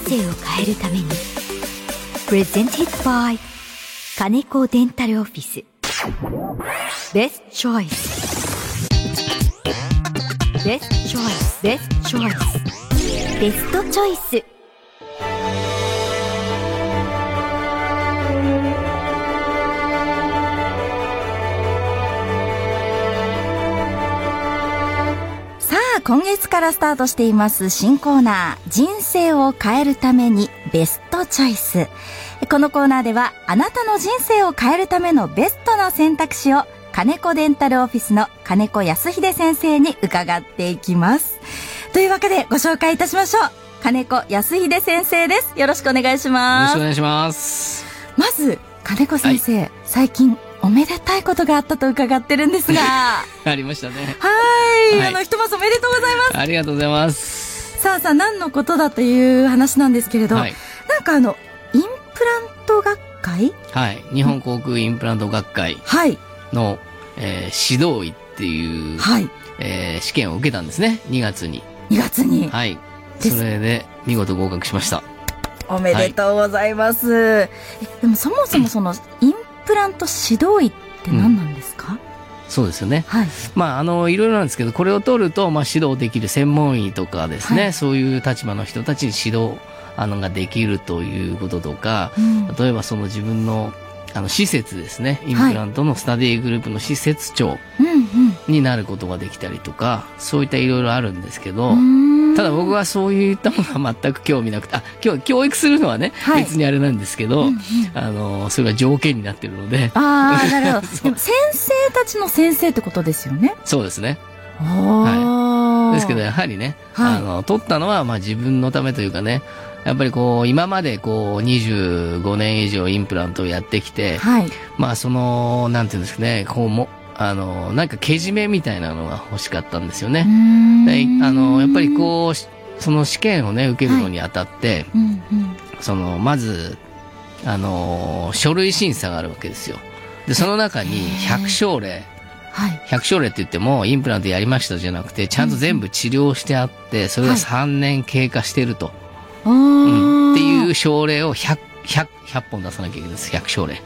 生を変えるために Presented by 金子デンタルオフィス Best Choice Best Choice Best Choice ベストチョイス。 今月からスタートしています新コーナー、人生を変えるためにベストチョイス。このコーナーではあなたの人生を変えるためのベストな選択肢を金子デンタルオフィスの金子康秀先生に伺っていきます。というわけでご紹介いたしましょう。金子康秀先生です。よろしくお願いします。 よろしくお願いします。 まず金子先生、最近おめでたいことがあったと伺ってるんですがありましたね。 はい、ひとまずおめでとうございます。 ありがとうございます。 さあ何のことだという話なんですけれど、なんかインプラント学会、 日本航空インプラント学会の、指導医っていう、試験を受けたんですね。2月に。それで見事合格しました。 おめでとうございます。でもそもそもそのインプラント指導医って何なんですか？ そうですよね。いろいろなんですけど、これを取ると、指導できる専門医とかですね、そういう立場の人たちに指導ができるということとか、例えばその自分の施設ですね、インプラントのスタディグループの施設長になることができたりとか、そういったいろいろあるんですけど、ただ僕はそういったものは全く興味なくて、教育するのはね、別にあれなんですけど、それが条件になってるので。 なるほど。でも先生たちの先生ってことですよね。 そうですね。ですけどやはりね、取ったのは自分のためというかね、やっぱり今まで25年以上インプラントをやってきて、そのなんていうんですかね、なんかけじめみたいなのが欲しかったんですよね。やっぱりその試験をね受けるのにあたって、まず書類審査があるわけですよ。でその中に100症例、100症例って言ってもインプラントやりましたじゃなくて、ちゃんと全部治療してあって、それが3年経過してると、っていう症例を100本出さなきゃいけないです。100症例。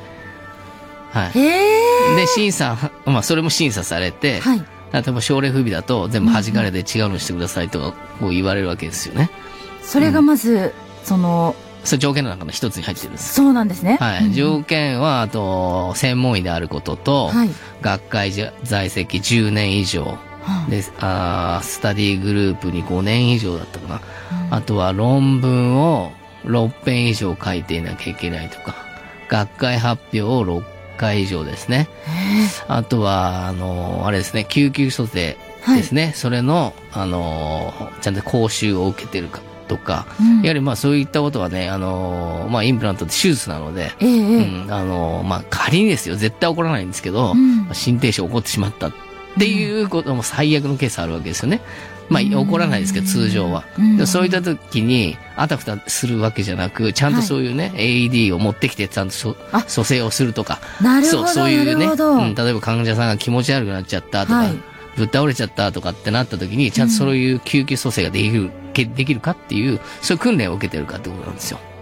で審査、それも審査されて、例えば症例不備だと全部弾かれて違うのしてくださいとか言われるわけですよね。 それがまず、その条件の中の一つに入ってるんです。 そうなんですね。 条件は、あと専門医であることと、学会在籍10年以上で、スタディグループに5年以上だったかな、あとは論文を6編以上書いていなきゃいけないとか、学会発表を6回以上ですね。あとはあれですね、救急蘇生ですね、それのちゃんと講習を受けてるかとか、やはりそういったことはね、インプラントって手術なので、仮にですよ、絶対起こらないんですけど、心停止起こってしまったっていうことも最悪のケースあるわけですよね。起こらないですけど通常は。そういった時にあたふたするわけじゃなく、ちゃんとそういうね、AED を持ってきてちゃんと蘇生をするとか、そういうね、例えば患者さんが気持ち悪くなっちゃったとか、ぶっ倒れちゃったとかってなった時に、ちゃんとそういう救急蘇生ができるかっていう、そういう訓練を受けてるかってことなんですよ。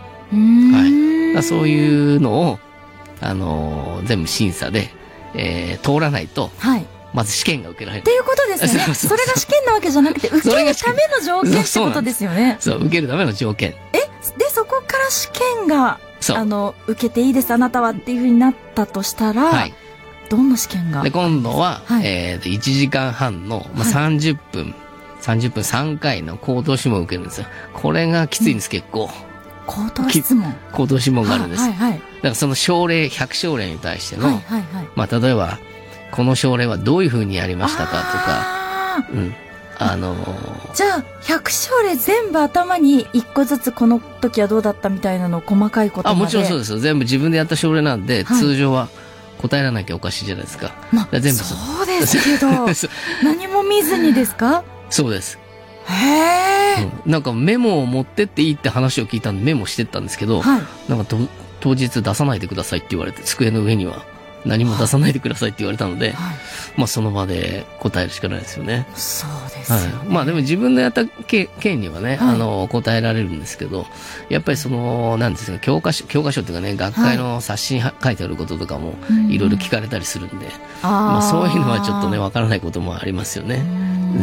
そういうのを全部審査で、通らないと、まず試験が受けられる。 っていうことですね。それが試験なわけじゃなくて、受けるための条件ってことですよね。 そう、受けるための条件。 で、そこから試験が、受けていいです、あなたはっていうふうになったとしたら、どんな試験が？ で、今度は、1時間半の、30分3回の口頭諮問を受けるんですよ。これがきついんです、結構。 口頭質問？ 口頭諮問があるんです。だからその症例、100症例に対しての、例えば、この症例はどういうふうにやりましたかとか、 じゃあ100症例全部頭に1個ずつこの時はどうだったみたいなの細かいことまで。 もちろんそうですよ。全部自分でやった症例なんで、通常は答えらなきゃおかしいじゃないですか。全部そうですけど何も見ずにですか？ そうです。 なんかメモを持ってっていいって話を聞いたんでメモしてったんですけど、なんか当日出さないでくださいって言われて、机の上には何も出さないでくださいって言われたので、 はい、 まあその場で答えるしかないですよね。 そうですよね。 はい、まあでも自分のやった件にはね、 はい、 答えられるんですけど、やっぱりなんですか、教科書っていうかね、学会の冊子に書いてあることとかもいろいろ聞かれたりするんで、まあそういうのはちょっとね、わからないこともありますよね。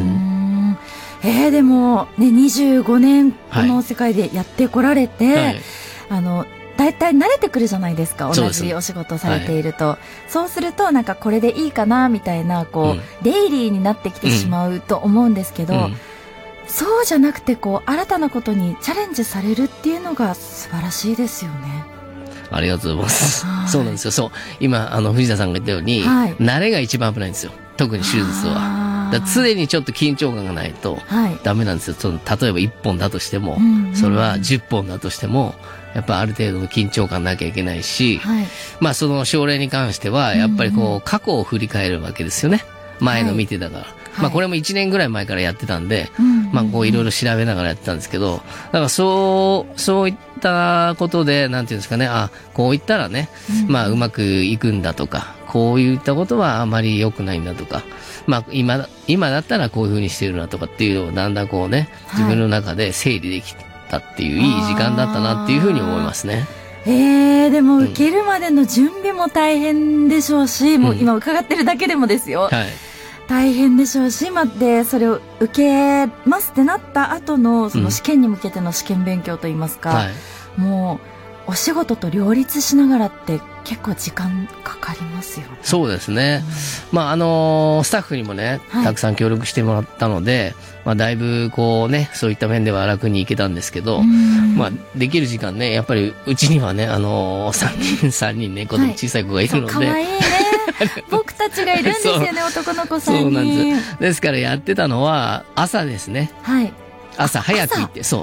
でも、ね、25年この世界でやってこられて、はい、だいたい慣れてくるじゃないですか、同じお仕事されていると。そうすると、なんかこれでいいかな、みたいな、デイリーになってきてしまうと思うんですけど、そうじゃなくて、新たなことにチャレンジされるっていうのが素晴らしいですよね。 ありがとうございます。そうなんですよ。そう。今、藤田さんが言ったように、慣れが一番危ないんですよ。特に手術は。だ常にちょっと緊張感がないとダメなんですよ。例えば1本だとしても、それは10本だとしても、やっぱある程度の緊張感なきゃいけないし、まあその症例に関しては、やっぱり過去を振り返るわけですよね。前の見てたから。まあこれも1年ぐらい前からやってたんで、まあいろいろ調べながらやってたんですけど、だからそういったことで、なんていうんですかね、こう言ったらね、まあうまくいくんだとか、こういったことはあまり良くないんだとか、まあ今だったらこういう風にしてるなとかっていうのをだんだん自分の中で整理できたっていういい時間だったなっていうふうに思いますね。 でも受けるまでの準備も大変でしょうし、もう今伺ってるだけでもですよ。大変でしょうし、でそれを受けますってなった後のその試験に向けての試験勉強といいますか、もうお仕事と両立しながらって結構時間かかりますよね。そうですね。 まあスタッフにもね、たくさん協力してもらったので、まあだいぶそういった面では楽にいけたんですけど、まあできる時間ね、やっぱりうちにはね、3人ね、小さい子がいるので。 かわいいね。僕たちがいるんですよね、男の子3人。そうなんです。 ですからやってたのは朝ですね。朝早く行って、そう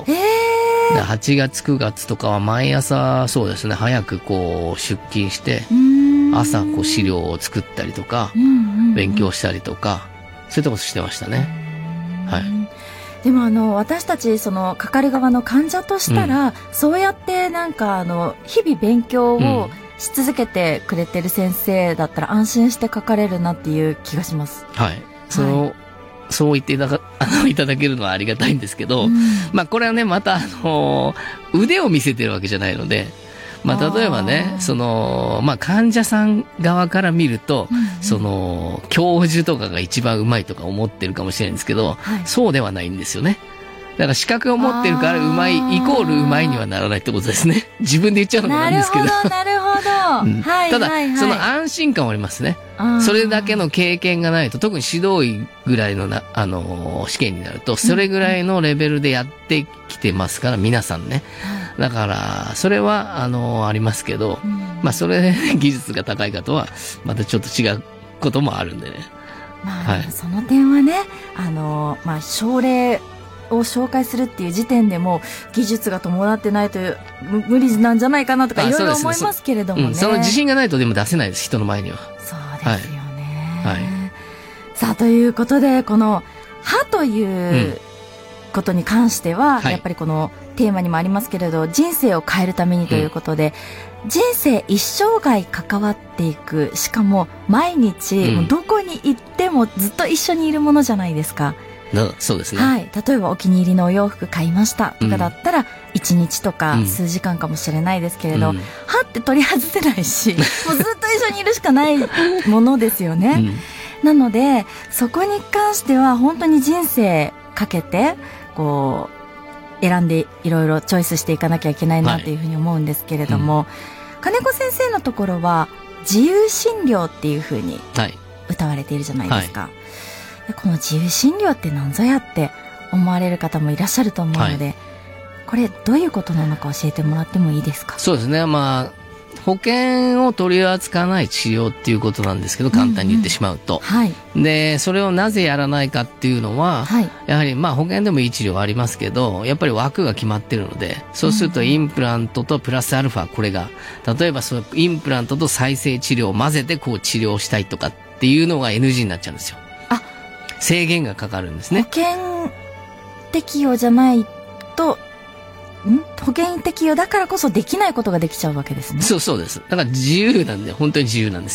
。8月9月とかは毎朝そうですね、早く出勤して朝資料を作ったりとか勉強したりとか、そういったことしてましたね。 でも私たちかかる側の患者としたら、そうやってなんか日々勉強をし続けてくれてる先生だったら安心してかかれるなっていう気がします。 そう言っていただけるのはありがたいんですけど、まあこれはね、また腕を見せてるわけじゃないので、まあ例えばね、まあ患者さん側から見ると、教授とかが一番うまいとか思ってるかもしれないんですけど、そうではないんですよね。だから資格を持ってるからうまいイコールうまいにはならないってことですね。自分で言っちゃうのもなんですけど。 なるほど。 ただ、その安心感はありますね。それだけの経験がないと、特に指導医ぐらいの試験になると、それぐらいのレベルでやってきてますから、皆さんね。だから、それは、ありますけど、まあ、それで技術が高いかとは、またちょっと違うこともあるんでね。 その点はね、まあ、症例を紹介するっていう時点でも技術が伴ってないと無理なんじゃないかなとかいろいろ思いますけれどもね。 その自信がないとでも出せないです、人の前には。 そうですよね。さあ、ということで、この歯ということに関しては、やっぱりこのテーマにもありますけれど、人生を変えるためにということで、人生一生涯関わっていく、しかも毎日、どこに行ってもずっと一緒にいるものじゃないですか。 そうですね。 例えばお気に入りのお洋服買いましたとかだったら、1日とか数時間かもしれないですけれど、歯って取り外せないし、もうずっと一緒にいるしかないものですよね。なので、そこに関しては本当に人生かけて、選んでいろいろチョイスしていかなきゃいけないなというふうに思うんですけれども、金子先生のところは自由診療っていうふうに歌われているじゃないですか。この自由診療って何ぞやって思われる方もいらっしゃると思うので、これどういうことなのか教えてもらってもいいですか？ そうですね。まあ、保険を取り扱わない治療っていうことなんですけど、簡単に言ってしまうと。で、それをなぜやらないかっていうのは、やはりまあ保険でもいい治療はありますけど、やっぱり枠が決まってるので、そうするとインプラントとプラスアルファ、これが、例えばそのインプラントと再生治療を混ぜて治療したいとかっていうのが NG になっちゃうんですよ。制限がかかるんですね。 保険適用じゃないと、保険適用だからこそできないことができちゃうわけですね。 そうです。だから自由なんで、本当に自由なんですよ。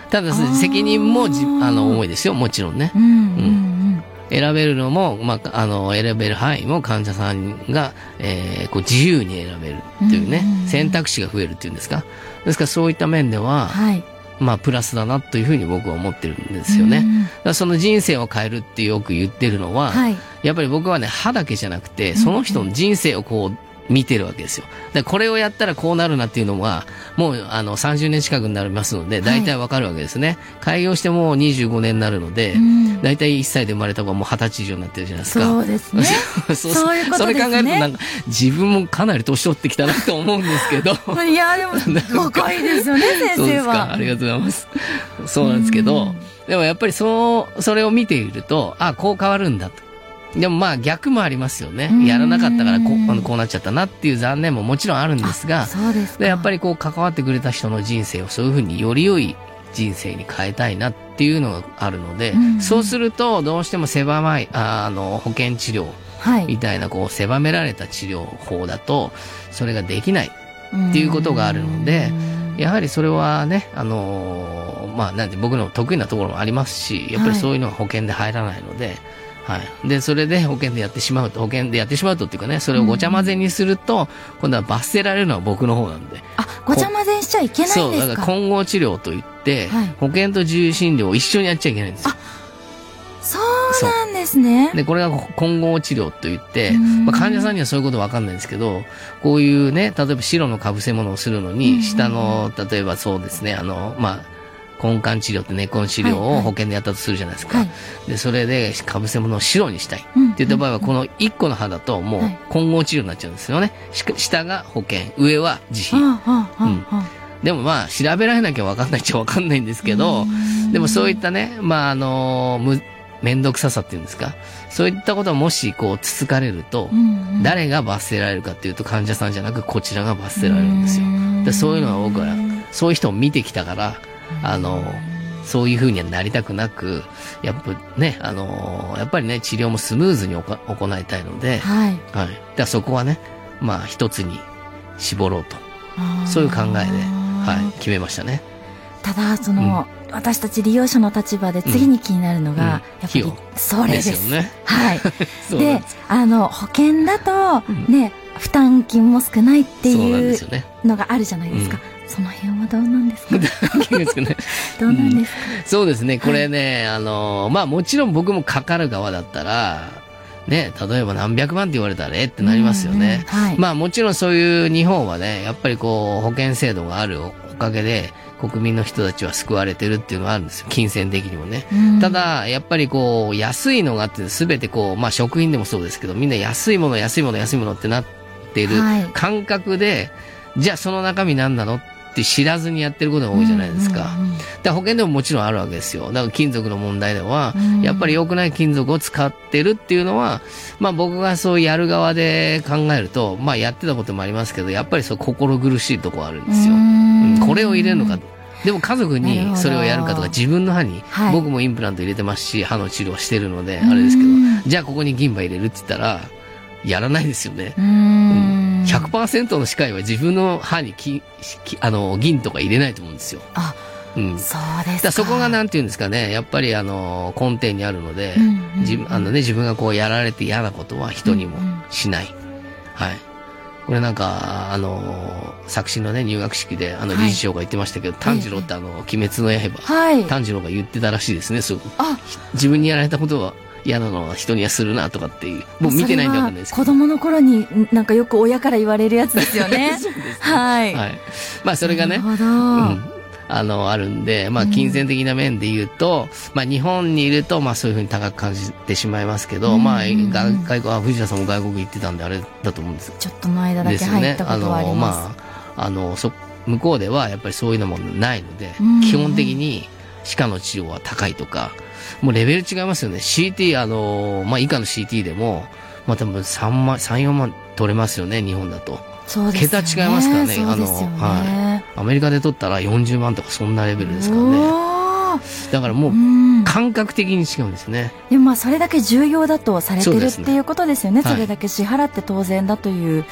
ただ責任も重いですよ、もちろんね。選べるのも、選べる範囲も患者さんが、こう自由に選べるっていうね、選択肢が増えるっていうんですか。ですからそういった面では、プラスだなというふうに僕は思ってるんですよね。だからその人生を変えるってよく言ってるのは、やっぱり僕はね、歯だけじゃなくて、その人の人生をこう、見てるわけですよ。でこれをやったらこうなるなっていうのはもう30年近くになりますので大体わかるわけですね。開業してもう25年になるので、大体1歳で生まれた子はもう20歳以上になってるじゃないですか。 そうですね。そういうことですね。 それ考えるとなんか自分もかなり年取ってきたなと思うんですけどいやでも若いですよね先生は。 そうですか、ありがとうございます。そうなんですけど、でもやっぱりそれを見ているとこう変わるんだと。でも逆もありますよね。やらなかったからこうなっちゃったなっていう残念ももちろんあるんですが、でやっぱりこう関わってくれた人の人生をそういうふうにより良い人生に変えたいなっていうのがあるので、そうするとどうしても狭い保険治療みたいなこう狭められた治療法だとそれができないっていうことがあるので、やはりそれはねなんて僕の得意なところもありますし、やっぱりそういうのは保険で入らないので。で、それで保険でやってしまうとっていうかね、それをごちゃ混ぜにすると、今度は罰せられるのは僕の方なんで。 ごちゃ混ぜにしちゃいけないんですか？ そう、だから混合治療といって、保険と自由診療を一緒にやっちゃいけないんですよ。 そうなんですね。 で、これが混合治療といって、患者さんにはそういうことわかんないんですけど、こういうね、例えば白の被せ物をするのに、下の、例えばそうですね、根幹治療って根っこの治療を保険でやったとするじゃないですか。で、それで被せ物を白にしたいって言った場合は、この1個の歯だともう混合治療になっちゃうんですよね。下が保険、上は自費。でも調べられなきゃ分かんないっちゃ分かんないんですけど、でもそういったね、めんどくささっていうんですか、そういったことはもしこうつつかれると、誰が罰せられるかっていうと患者さんじゃなくこちらが罰せられるんですよ。でそういうのは僕はそういう人を見てきたからそういう風にはなりたくなく、やっぱりね治療もスムーズに行いたいので、だからそこはね一つに絞ろうと、そういう考えで決めましたね。 ただ私たち利用者の立場で次に気になるのが、やっぱりそれですよね。で保険だとね、負担金も少ないっていうのがあるじゃないですか。その辺はどうなんですか？どうなんですか？ そうですね。これね、もちろん僕もかかる側だったら、ね、例えば何百万って言われたらってなりますよね。もちろんそういう日本はね、やっぱりこう保険制度があるおかげで国民の人たちは救われてるっていうのはあるんですよ。金銭的にもね。ただやっぱりこう安いのがあって全てこう食品でもそうですけど、みんな安いものってなっている感覚で、じゃあその中身なんだのって知らずにやってることが多いじゃないですか。だから保険でももちろんあるわけですよ。だから金属の問題では、やっぱり良くない金属を使ってるっていうのは、僕がそうやる側で考えると、やってたこともありますけど、やっぱりそう心苦しいところあるんですよ。これを入れるのか。でも家族にそれをやるかとか、自分の歯に、僕もインプラント入れてますし、歯の治療してるので、あれですけど、じゃあここに銀歯入れるって言ったら、やらないですよね。100% の歯科医は自分の歯に銀とか入れないと思うんですよ。 そうですか。 そこがなんていうんですかね、やっぱり根底にあるので、自分がこうやられて嫌なことは人にもしない。これなんか作詞のね入学式で理事長が言ってましたけど、炭治郎って鬼滅の刃、炭治郎が言ってたらしいですね。自分にやられたことは嫌なのは人にはするなとかっていう、もう見てないんでわかんないですけど、 子供の頃になんかよく親から言われるやつですよね。 そうですね。それがね、あるんで、金銭的な面で言うと、日本にいるとそういうふうに高く感じてしまいますけど、外国藤田さんも外国行ってたんであれだと思うんです。 ちょっとの間だけ入ったことはあります。 向こうではやっぱりそういうのもないので、基本的に歯科の治療は高いとか、もうレベル違いますよね。CT、以下の CT でも、多分3、4万取れますよね、日本だと。 そうですよね。 桁違いますからね。アメリカで取ったら40万とかそんなレベルですからね。だからもう、感覚的に違うんですね。 でもそれだけ重要だとされてるっていうことですよね。それだけ支払って当然だという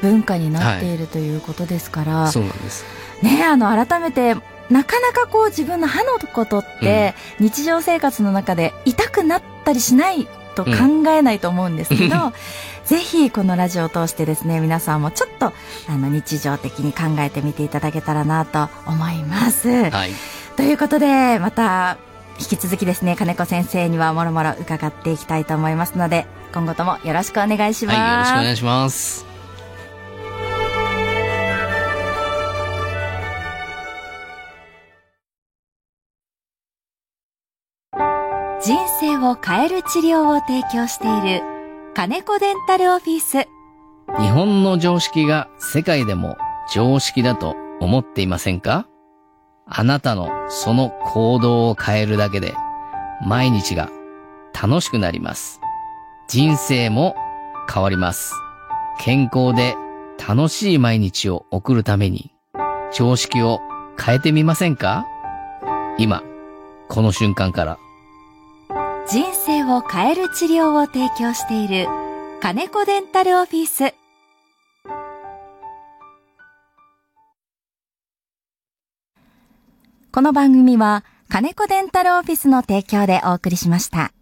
文化になっているということですから、 そうなんですね。改めてなかなかこう自分の歯のことって日常生活の中で痛くなったりしないと考えないと思うんですけど、ぜひこのラジオを通してですね、皆さんもちょっと日常的に考えてみていただけたらなと思います。はい。ということで、また引き続きですね、金子先生にはもろもろ伺っていきたいと思いますので、今後ともよろしくお願いします。 はい、よろしくお願いします。 人生を変える治療を提供している金子デンタルオフィス。 日本の常識が世界でも常識だと思っていませんか？あなたのその行動を変えるだけで毎日が楽しくなります。人生も変わります。健康で楽しい毎日を送るために常識を変えてみませんか？今、この瞬間から。 人生を変える治療を提供している金子デンタルオフィス。 この番組は金子デンタルオフィスの提供でお送りしました。